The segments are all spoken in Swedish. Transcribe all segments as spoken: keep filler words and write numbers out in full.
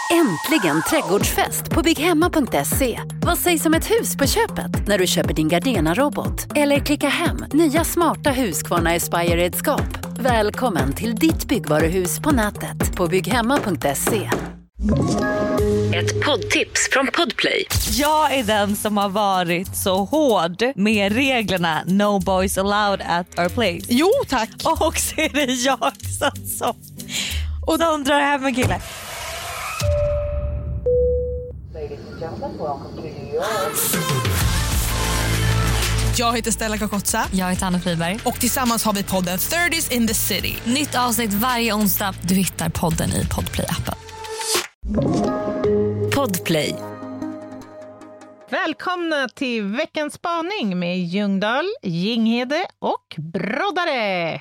Äntligen trädgårdsfest på bygghemma punkt se. Vad sägs om ett hus på köpet när du köper din Gardena-robot? Eller klicka hem nya smarta Husqvarna Aspire-redskap. Välkommen till ditt byggvaruhus på nätet på bygghemma punkt se. Ett poddtips från Podplay. Jag är den som har varit så hård med reglerna No boys allowed at our place. Jo tack. Och så är det jag som, som, och de drar hem en kille. Jag heter Stella Kakotsa. Jag heter Anna Friberg. Och tillsammans har vi podden thirties in the city. Nytt avsnitt varje onsdag. Du hittar podden i Podplay-appen. Podplay. Välkomna till veckans spaning med Ljungdahl, Ginghede och Broddare.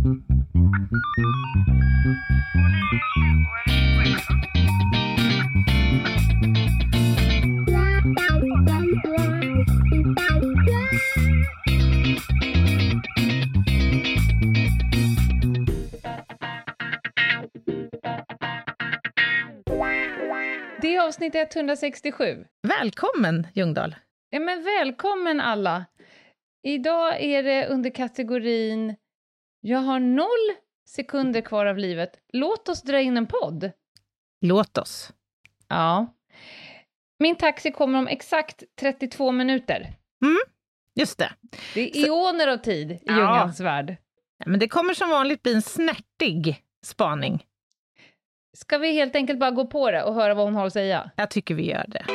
Det är avsnitt etthundrasextiosju. Välkommen Ljungdahl. Ja, men välkommen alla. Idag är det under kategorin jag har noll sekunder kvar av livet. Låt oss dra in en podd. Låt oss. Ja. Min taxi kommer om exakt trettiotvå minuter. Mm, just det. Det är eoner av tid i Ja. Ljungans värld. Ja, men det kommer som vanligt bli en snärtig spaning. Ska vi helt enkelt bara gå på det och höra vad hon har att säga? Jag tycker vi gör det.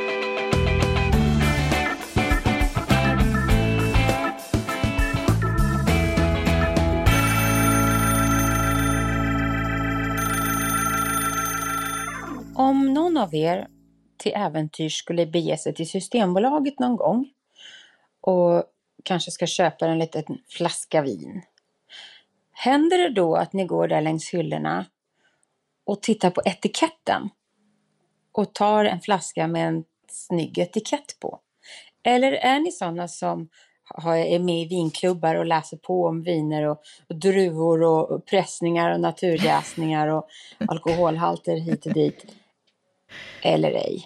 Om någon av er till äventyr skulle bege sig till Systembolaget någon gång och kanske ska köpa en liten flaska vin. Händer det då att ni går där längs hyllorna och tittar på etiketten och tar en flaska med en snygg etikett på? Eller är ni sådana som är med i vinklubbar och läser på om viner och, och druvor och pressningar och naturjäsningar och alkoholhalter hit och dit? Eller ej.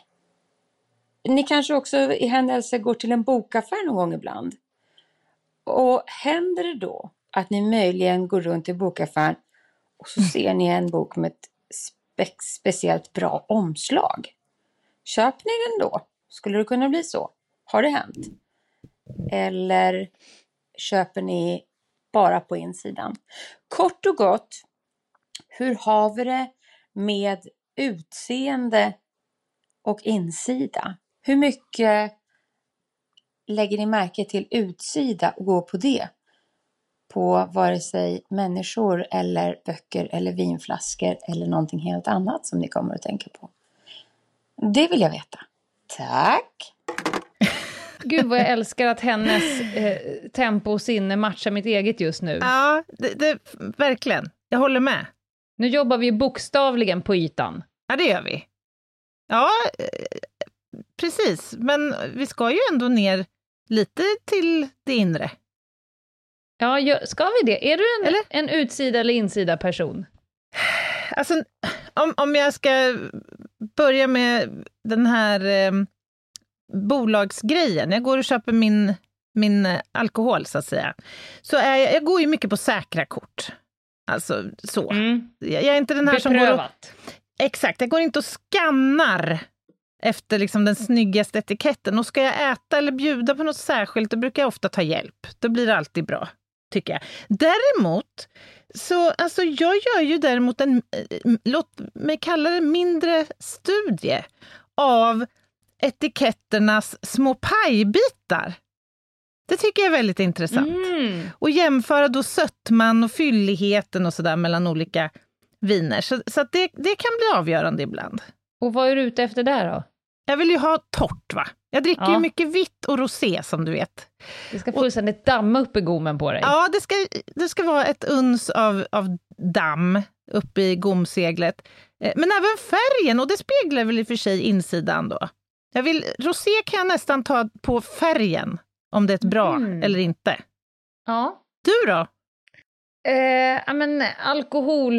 Ni kanske också i händelse går till en bokaffär någon gång ibland. Och händer det då att ni möjligen går runt i bokaffären och så ser ni en bok med ett spe- speciellt bra omslag? Köper ni den då? Skulle det kunna bli så? Har det hänt? Eller köper ni bara på insidan? Kort och gott, hur har vi det med utseende och insida? Hur mycket lägger ni märke till utsida och går på det? På vare sig människor eller böcker eller vinflaskor eller någonting helt annat som ni kommer att tänka på. Det vill jag veta. Tack! Gud vad jag älskar att hennes eh, tempo och sinne matchar mitt eget just nu. Ja, det, det, verkligen. Jag håller med. Nu jobbar vi bokstavligen på ytan. Ja, det gör vi. Ja, precis. Men vi ska ju ändå ner lite till det inre. Ja, ska vi det? Är du en, eller? en utsida eller insida person? Alltså, om, om jag ska börja med den här eh, bolagsgrejen. Jag går och köper min, min alkohol så att säga. Så är jag, jag går ju mycket på säkra kort. Alltså så. Mm. Jag, jag är inte den här Beprövat. som går och, exakt, jag går inte och skannar efter liksom den snyggaste etiketten. Och ska jag äta eller bjuda på något särskilt, då brukar jag ofta ta hjälp. Då blir det alltid bra, tycker jag. Däremot, så alltså jag gör ju däremot en, låt mig kalla det mindre studie av etiketternas små pajbitar. Det tycker jag är väldigt intressant. Mm. Och jämföra då sötman och fylligheten och sådär mellan olika viner. Så, så att det, det kan bli avgörande ibland. Och vad är du ute efter där då? Jag vill ju ha torrt, va? Jag dricker ja. ju mycket vitt och rosé, som du vet. Det ska fullständigt damma upp i gommen på dig. Ja, det ska, det ska vara ett uns av, av damm uppe i gomseglet. Men även färgen, och det speglar väl i och för sig insidan då. Jag vill, rosé kan jag nästan ta på färgen, om det är ett bra mm. eller inte. Ja. Du då? Eh, men alkohol,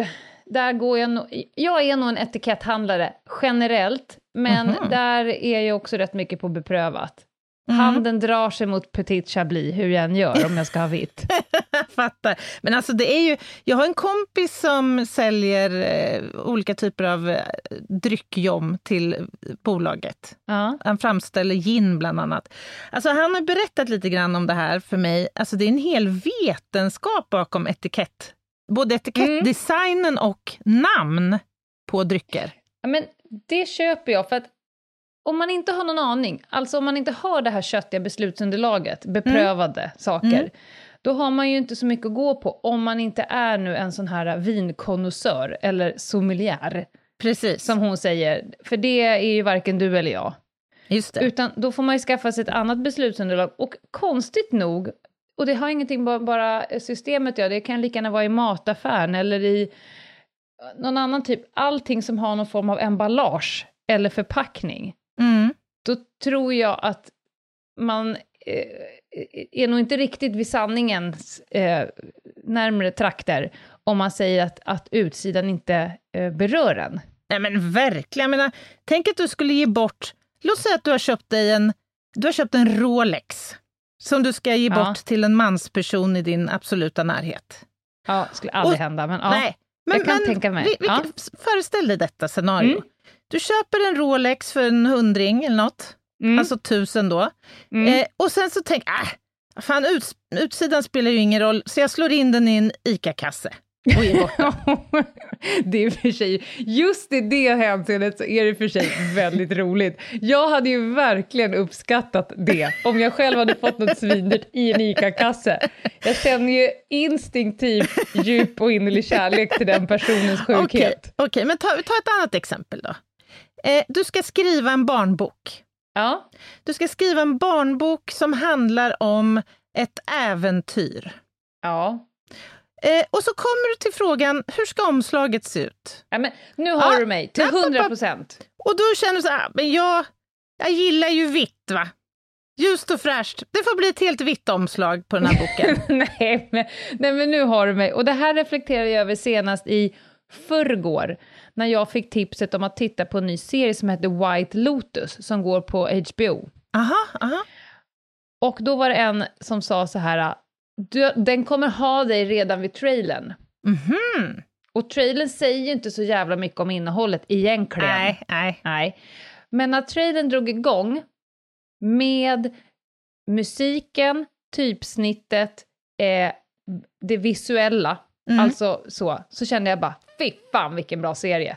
där går jag no- jag är nog en etiketthandlare generellt, men mm-hmm. där är jag också rätt mycket på beprövat. Mm. Handen drar sig mot Petit Chablis, hur jag än gör om jag ska ha vitt. Fattar. Men alltså det är ju, jag har en kompis som säljer eh, olika typer av eh, dryckjom till bolaget. Ja. Han framställer gin bland annat. Alltså han har berättat lite grann om det här för mig. Alltså det är en hel vetenskap bakom etikett. Både etikettdesignen mm. och namn på drycker. Ja, men det köper jag för att om man inte har någon aning, alltså om man inte har det här köttiga beslutsunderlaget, beprövade mm. saker, mm. då har man ju inte så mycket att gå på om man inte är nu en sån här vinkonnässör eller sommelier. Precis. Som hon säger, för det är ju varken du eller jag. Just det. Utan då får man ju skaffa sig ett annat beslutsunderlag. Och konstigt nog, och det har ingenting bara, bara systemet, ja, det kan lika gärna vara i mataffären eller i någon annan typ, allting som har någon form av emballage eller förpackning. Mm. Då tror jag att man eh, är nog inte riktigt vid sanningens eh, närmare trakter om man säger att, att utsidan inte eh, berör en. Nej men verkligen, jag menar, tänk att du skulle ge bort, låt säga att du har köpt dig en, du har köpt en Rolex som du ska ge ja. bort till en mansperson i din absoluta närhet. Ja, det skulle aldrig Och, hända, men ja, nej, men, jag kan men, tänka mig. Vi, vi, ja. Föreställ dig detta scenario. Mm. Du köper en Rolex för en hundring eller något. Mm. Alltså tusen då. Mm. Eh, och sen så tänk, äh, fan uts- utsidan spelar ju ingen roll. Så jag slår in den i en ICA-kasse. Och ger bort den. Det är för sig, just i det hänseendet så är det för sig väldigt roligt. Jag hade ju verkligen uppskattat det. Om jag själv hade fått något svindyrt i en ICA-kasse. Jag känner ju instinktivt djup och innerlig kärlek till den personens sjukhet. Okej, okay, okay, men ta, ta ett annat exempel då. Eh, du ska skriva en barnbok. Ja. Du ska skriva en barnbok som handlar om ett äventyr. Ja. Eh, och så kommer du till frågan, hur ska omslaget se ut? Ja, men nu har ja, du mig till hundra procent. Och då känner du så här, men jag, jag gillar ju vitt va? Ljust och fräscht. Det får bli ett helt vitt omslag på den här boken. nej, men, nej, men nu har du mig. Och det här reflekterar jag över senast i förrgår. När jag fick tipset om att titta på en ny serie som heter White Lotus. Som går på H B O. Aha, aha. Och då var det en som sa så här... Du, den kommer ha dig redan vid trailern. Mm-hmm. Och trailern säger ju inte så jävla mycket om innehållet egentligen. Nej, nej. nej. Men när trailern drog igång med musiken, typsnittet, eh, det visuella, mm. alltså så, så kände jag bara, fy fan vilken bra serie.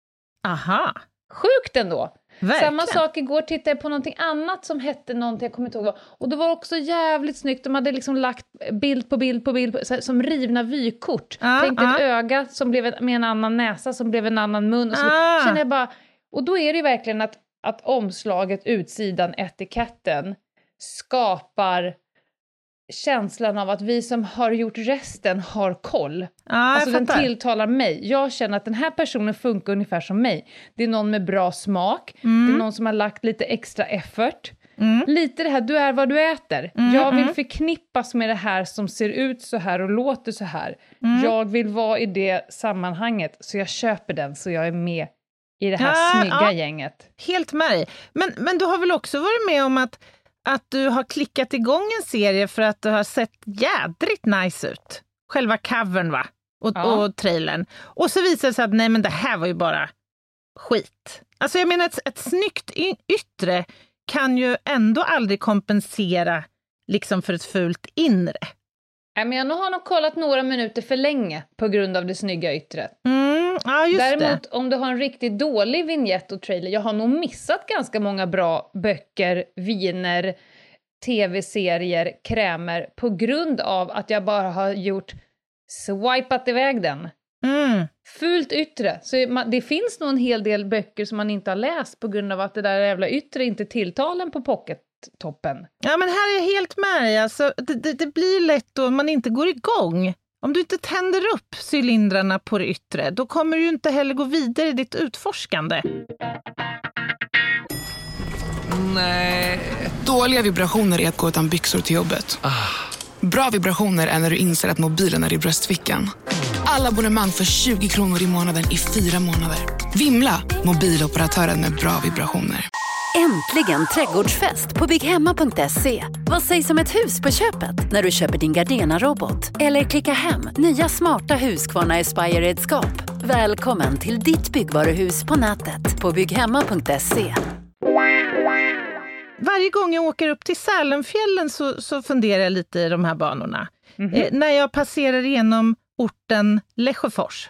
Aha. Sjukt ändå. Verkligen. Samma sak igår tittade jag på någonting annat som hette någonting, jag kommer inte ihåg vad. Och det var också jävligt snyggt. De hade liksom lagt bild på bild på bild, så, som rivna vykort. Ah, Tänk ah. ett öga som blev med en annan näsa, som blev en annan mun. Och så ah. känner jag bara, och då är det verkligen att, att omslaget, utsidan, etiketten skapar känslan av att vi som har gjort resten har koll. Ah, alltså den fattar. tilltalar mig. Jag känner att den här personen funkar ungefär som mig. Det är någon med bra smak. Mm. Det är någon som har lagt lite extra effort. Mm. Lite det här, du är vad du äter. Mm, jag vill mm. förknippas med det här som ser ut så här och låter så här. Mm. Jag vill vara i det sammanhanget. Så jag köper den så jag är med i det här ah, snygga ah. gänget. Helt med. Men, men du har väl också varit med om att att du har klickat igång en serie för att du har sett jädrigt nice ut. Själva covern va? Och, ja. och trailern. Och så visar det sig att nej men det här var ju bara skit. Alltså jag menar ett, ett snyggt yttre kan ju ändå aldrig kompensera liksom för ett fult inre. Nej, men jag har nog kollat några minuter för länge på grund av det snygga yttret. Mm, ja, just Däremot det. om du har en riktigt dålig vignett och trailer, jag har nog missat ganska många bra böcker, viner, tv-serier, krämer på grund av att jag bara har gjort swipat iväg den. Mm. Fult yttre. Så man, det finns nog en hel del böcker som man inte har läst på grund av att det där jävla yttre inte tilltalen på pocket-toppen. Ja, men här är jag helt med. Alltså, det, det, det blir lätt då man inte går igång. Om du inte tänder upp cylindrarna på det yttre, då kommer du ju inte heller gå vidare i ditt utforskande. Nej. Dåliga vibrationer är att gå utan byxor till jobbet. Ah. Bra vibrationer är när du inser att mobilen är i bröstfickan. alla abonnemang för tjugo kronor i månaden i fyra månader. Vimla, mobiloperatören med bra vibrationer. Äntligen trädgårdsfest på bygghemma punkt se. Vad sägs om ett hus på köpet när du köper din Gardena-robot? Eller klicka hem nya smarta Husqvarna Aspire-redskap. Välkommen till ditt byggvaruhus på nätet på bygghemma punkt se. Varje gång jag åker upp till Sälenfjällen så, så funderar jag lite i de här banorna. Mm-hmm. Eh, när jag passerar igenom orten Lesjöfors.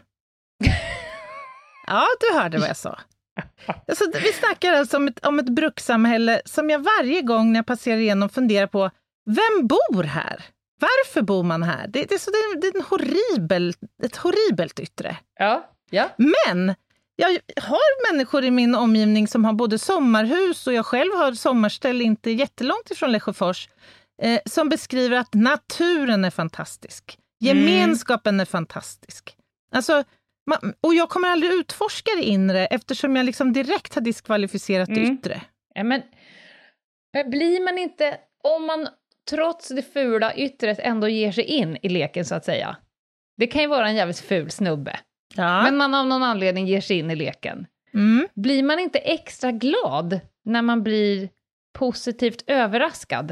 Ja, du hörde vad jag sa. Alltså, vi snackar alltså om ett, om ett brukssamhälle som jag varje gång när jag passerar igenom funderar på, vem bor här? Varför bor man här? Det, det, är, så, det, är, det är en horribel, ett horribelt yttre. Ja, ja. Men jag har människor i min omgivning som har både sommarhus och jag själv har sommarställ inte jättelångt ifrån Lesjöfors eh, som beskriver att naturen är fantastisk. Gemenskapen mm. är fantastisk. Alltså, man, och jag kommer aldrig utforska det inre eftersom jag liksom direkt har diskvalificerat det mm. yttre. Ja, men, men blir man inte, om man trots det fula yttret ändå ger sig in i leken så att säga. Det kan ju vara en jävligt ful snubbe. Ja. Men man av någon anledning ger sig in i leken. Mm. Blir man inte extra glad när man blir positivt överraskad?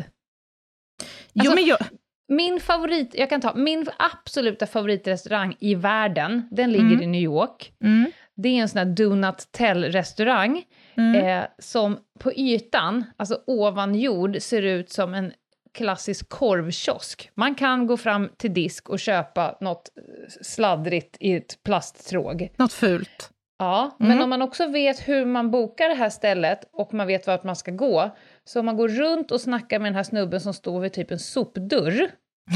Alltså, jo, men jag... Min favorit, jag kan ta, min absoluta favoritrestaurang i världen, den ligger Mm. i New York. Mm. Det är en sån här do not tell-restaurang Mm. eh, som på ytan, alltså ovan jord, ser ut som en klassisk korvkiosk. Man kan gå fram till disk och köpa något sladdrigt i ett plasttråg. Något fult. Ja, Mm. men om man också vet hur man bokar det här stället och man vet vart man ska gå, så om man går runt och snackar med den här snubben som står vid typ en sopdörr,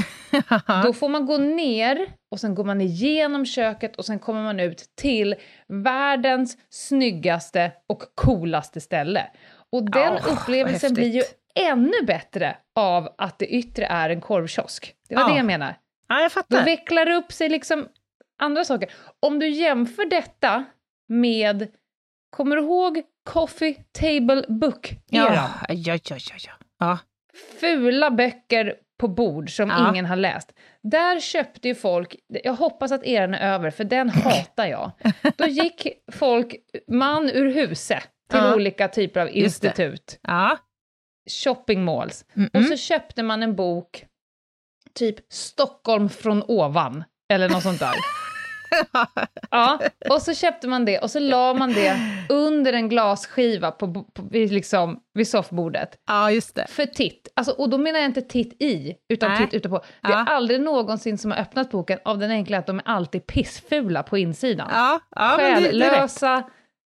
då får man gå ner och sen går man igenom köket och sen kommer man ut till världens snyggaste och coolaste ställe. Och den Oh, upplevelsen blir ju ännu bättre av att det yttre är en korvkiosk. Det var Ja. det jag menar. Ja, jag Då fattar. vecklar det upp sig liksom andra saker. Om du jämför detta med, kommer du ihåg Coffee Table Book-eran? Ja, ja, ja, ja, ja. ja. Fula böcker på bord som Ja. ingen har läst. Där köpte ju folk, jag hoppas att eran är över, för den hatar jag. Då gick folk, man ur huset, till Ja. olika typer av Just det. institut. Ja. Shopping malls. Mm-mm. Och så köpte man en bok, typ Stockholm från ovan, eller något sånt där. Ja, och så köpte man det och så la man det under en glasskiva på, på, på, liksom, vid soffbordet. Ja, just det. För titt. Alltså, och då menar jag inte titt i, utan Nej. titt utanpå. Det är Ja. aldrig någonsin som har öppnat boken av den enkla att de är alltid pissfula på insidan. Ja, ja, men det, det är rätt. Själlösa,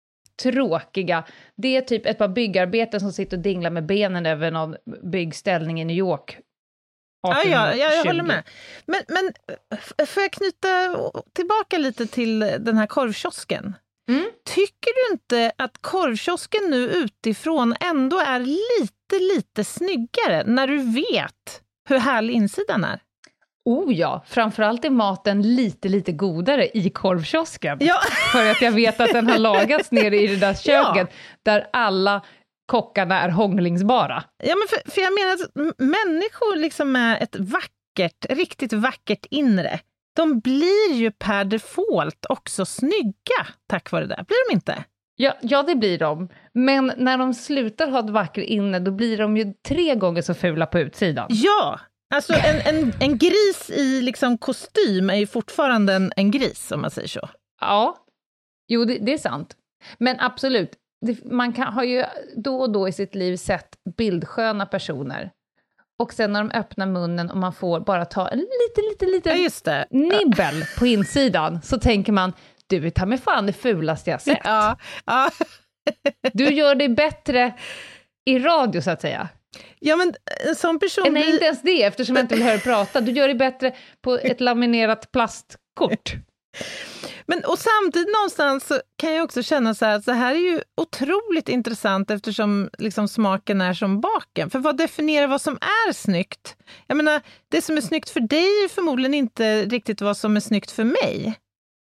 tråkiga. Det är typ ett par byggarbeten som sitter och dinglar med benen över någon byggställning i New York. Ja, ja, ja, jag håller artonhundratjugo. med. Men, men f- får jag knyta tillbaka lite till den här korvkiosken? Mm. Tycker du inte att korvkiosken nu utifrån ändå är lite, lite snyggare när du vet hur härlig insidan är? Oh ja, framförallt är maten lite, lite godare i korvkiosken. Ja. För att jag vet att den har lagats nere i det där köket där alla kockarna är hånglingsbara. Ja, men för, för jag menar att m- människor liksom med ett vackert, riktigt vackert inre, de blir ju per default också snygga tack vare det. Blir de inte? Ja, ja, det blir de. Men när de slutar ha ett vackert inne, då blir de ju tre gånger så fula på utsidan. Ja, alltså en, en, en gris i liksom kostym är ju fortfarande en, en gris, om man säger så. Ja, jo, det, det är sant. Men absolut, det, man kan, har ju då och då i sitt liv sett bildsköna personer. Och sen när de öppnar munnen och man får bara ta en liten, liten, Ja, liten just det. nibbel på insidan, så tänker man, du är ta mig fan det fulaste jag sett. Ja, ja. Du gör det bättre i radio, så att säga. Ja, men en sån person Nej, blir... inte ens det, eftersom jag inte vill höra prata. Du gör det bättre på ett laminerat plastkort. Men, och samtidigt någonstans så kan jag också känna så här att så här är ju otroligt intressant eftersom liksom smaken är som baken. För vad definierar vad som är snyggt? Jag menar, det som är snyggt för dig är förmodligen inte riktigt vad som är snyggt för mig.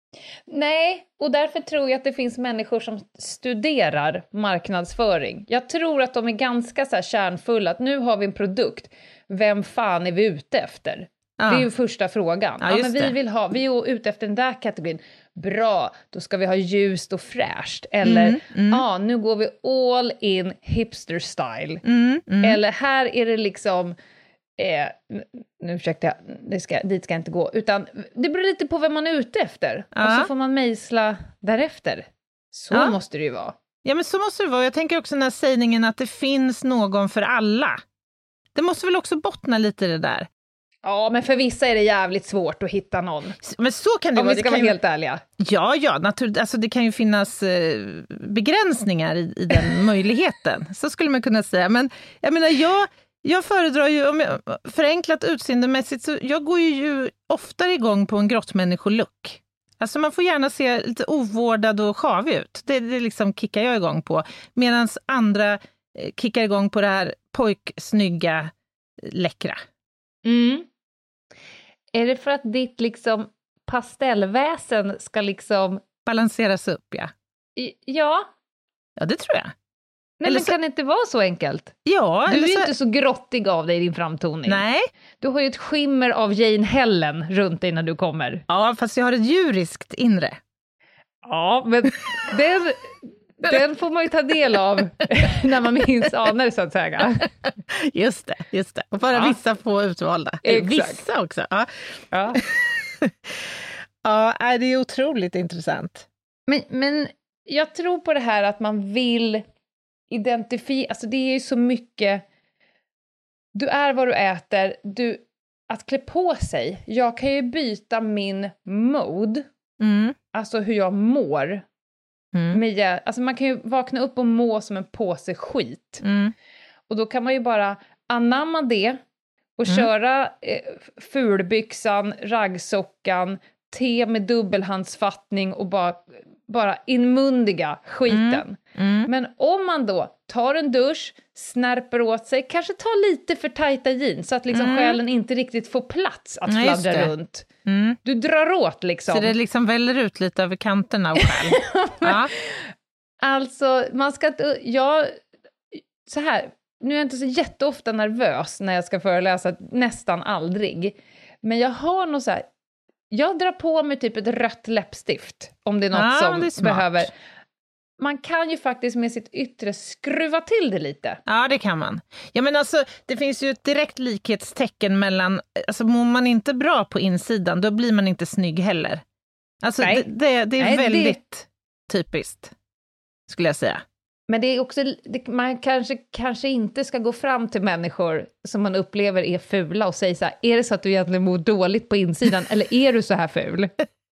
Nej, och därför tror jag att det finns människor som studerar marknadsföring. Jag tror att de är ganska så här kärnfulla, att nu har vi en produkt. Vem fan är vi ute efter? Ja. Det är ju första frågan. Ja, Ja, just men vi, det. vill ha, vi är ute efter den där kategorin. Bra, då ska vi ha ljust och fräscht. Eller, Mm, mm. ja, nu går vi all in hipster style. Mm, mm. Eller här är det liksom, eh, nu försökte jag, det ska, dit ska jag inte gå, utan det beror lite på vem man är ute efter. Ja. Och så får man mejsla därefter. Så Ja. måste det ju vara. Ja, men så måste det vara. Jag tänker också den här sägningen att det finns någon för alla. Det måste väl också bottna lite i det där. Ja, men för vissa är det jävligt svårt att hitta någon. Men så kan det Om vara. vi ska det vara kan ju... helt ärliga. Ja, ja, naturligt. Alltså, det kan ju finnas eh, begränsningar i, i den möjligheten. Så skulle man kunna säga. Men jag menar, jag, jag föredrar ju, om jag, förenklat utseendemässigt, så jag går ju oftare igång på en grottmänniskolook. Alltså man får gärna se lite ovårdad och sjavig ut. Det, det liksom kickar jag igång på. Medan andra eh, kickar igång på det här pojksnygga, läckra. Mm. Är det för att ditt liksom pastellväsen ska liksom... Balanseras upp, ja. I- Ja, Ja, det tror jag. nej, Eller men så- kan det inte vara så enkelt? Ja, Du eller är ju så... inte så grottig av dig i din framtoning. Nej. Du har ju ett skimmer av Jane Helen runt dig när du kommer. Ja, fast jag har ett djuriskt inre. Ja, men den, den får man ju ta del av när man minns anar så att säga. Just det, just det. Och bara Ja. vissa få utvalda. Eller Exakt. vissa också. Ja, Ja. ja nej, det är otroligt intressant. Men, men jag tror på det här att man vill identifiera, alltså det är ju så mycket, du är vad du äter, du, att klä på sig, jag kan ju byta min mode, Mm. alltså hur jag mår, Mm. med, alltså man kan ju vakna upp och må som en påse skit, Mm. och då kan man ju bara anamma det och Mm. köra eh, fulbyxan, raggsockan, te med dubbelhandsfattning och bara, bara inmundiga skiten. Mm. Men om man då tar en dusch, snärper åt sig, kanske tar lite för tajta jeans så att liksom Mm. själen inte riktigt får plats att Nej, just fladdra det. runt. Mm. Du drar åt liksom. Så det liksom väller ut lite över kanterna och själv. Ja. Alltså, man ska inte... Jag, så här, nu är jag inte så jätteofta nervös när jag ska föreläsa, nästan aldrig. Men jag har nog så här... Jag drar på mig typ ett rött läppstift, om det är något Ja, som det är smart. behöver... Man kan ju faktiskt med sitt yttre skruva till det lite. Ja, det kan man. Ja, men alltså, det finns ju ett direkt likhetstecken mellan... Alltså, mår man inte bra på insidan, då blir man inte snygg heller. Alltså, Nej. det, det, det är Nej, det- väldigt typiskt, skulle jag säga. Men det är också, det, man kanske, kanske inte ska gå fram till människor som man upplever är fula och säga så här, är det så att du egentligen mår dåligt på insidan eller är du så här ful?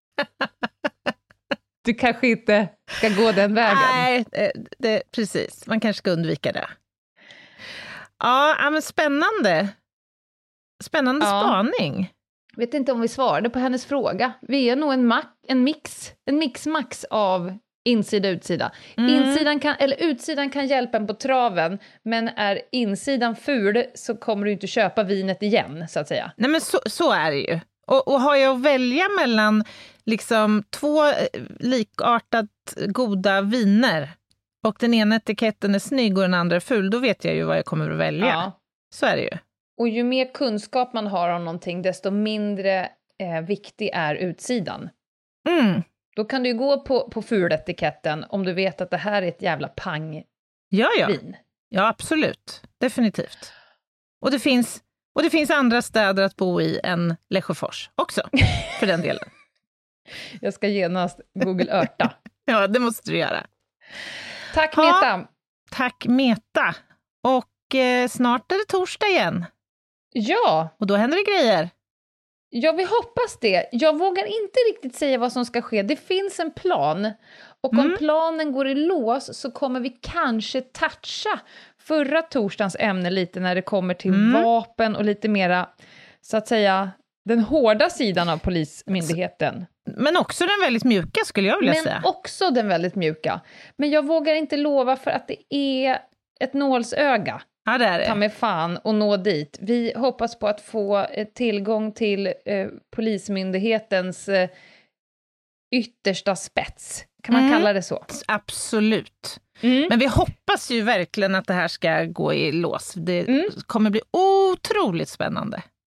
Du kanske inte ska gå den vägen. Nej, det, det, precis. Man kanske ska undvika det. Ja, ja, men spännande. Spännande Ja. spaning. Vet inte om vi svarade på hennes fråga. Vi är nog en, ma- en mix, en mix-max av insida och utsida. Mm. Insidan kan, eller utsidan kan hjälpa en på traven, men är insidan ful så kommer du inte köpa vinet igen, så att säga. Nej, men så, så är det ju. Och, och har jag att välja mellan liksom två eh, likartat goda viner och den ena etiketten är snygg och den andra är ful, då vet jag ju vad jag kommer att välja. Ja. Så är det ju. Och ju mer kunskap man har om någonting, desto mindre eh, viktig är utsidan. Mm. Då kan du ju gå på, på fuletiketten om du vet att det här är ett jävla pangvin. Ja, ja. Ja, absolut. Definitivt. Och det finns, och det finns andra städer att bo i än Lesjöfors också, för den delen. Jag ska genast Google Örta. Ja, det måste du göra. Tack Ha. Meta! Tack Meta. Och eh, snart är det torsdag igen. Ja, Och då händer det grejer. ja, vi hoppas det. Jag vågar inte riktigt säga vad som ska ske. Det finns en plan. Och om Mm. planen går i lås så kommer vi kanske toucha förra torsdagens ämne lite när det kommer till Mm. vapen och lite mera, så att säga, den hårda sidan av polismyndigheten. Men också den väldigt mjuka, skulle jag vilja Men säga. också den väldigt mjuka. Men jag vågar inte lova för att det är ett nålsöga. Ja, det är Ta det. med fan och nå dit. Vi hoppas på att få eh, tillgång till eh, polismyndighetens eh, yttersta spets. Kan man Mm. kalla det så? Absolut. Mm. Men vi hoppas ju verkligen att det här ska gå i lås. Det Mm. kommer bli otroligt spännande.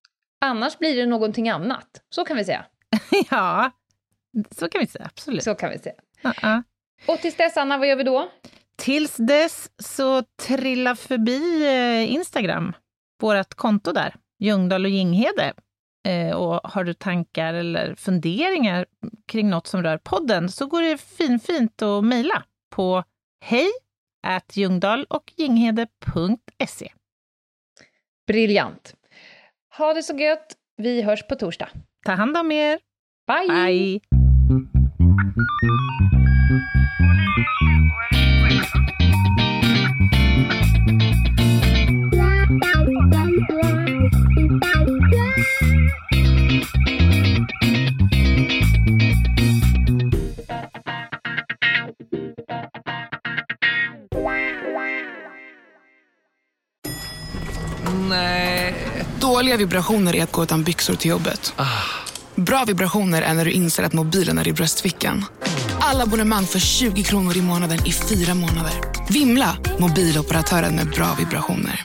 Annars blir det någonting annat. Så kan vi säga. Ja, så kan vi säga. Absolut. Så kan vi säga. Uh-uh. Och tills dess, Anna, vad gör vi då? Tills dess så trilla förbi eh, Instagram. Vårat konto där. Ljungdahl och Ginghede. Eh, och har du tankar eller funderingar kring något som rör podden så går det finfint att mejla på hej at ljungdahl och ginghede punkt se. Briljant. Ha det så gött. Vi hörs på torsdag. Ta hand om er. Bye! Bye. Nej. Dåliga vibrationer är att gå utan byxor till jobbet. Bra vibrationer är när du inser att mobilen är i bröstfickan. Alla abonnemang för tjugo kronor i månaden i fyra månader. Vimla! Mobiloperatören med bra vibrationer.